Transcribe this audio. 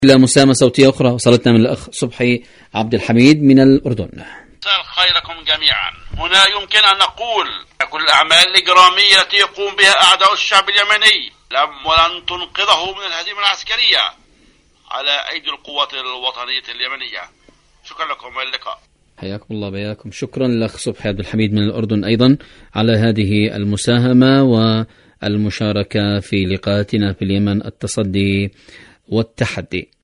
إلى مساهمة صوتية أخرى وصلتنا من الأخ صبحي عبد الحميد من الأردن. مساء الخير لكم جميعا. هنا يمكن أن نقول كل الأعمال الإجرامية التي يقوم بها أعداء الشعب اليمني ولن تنقذه من الهزيمة العسكرية على أيدي القوات الوطنية اليمنية. شكرا لكم واللقاء. حياكم الله بياكم. شكرا لأخ صبحي عبد الحميد من الأردن أيضا على هذه المساهمة والمشاركة في لقاءاتنا في اليمن، التصدي والتحدي.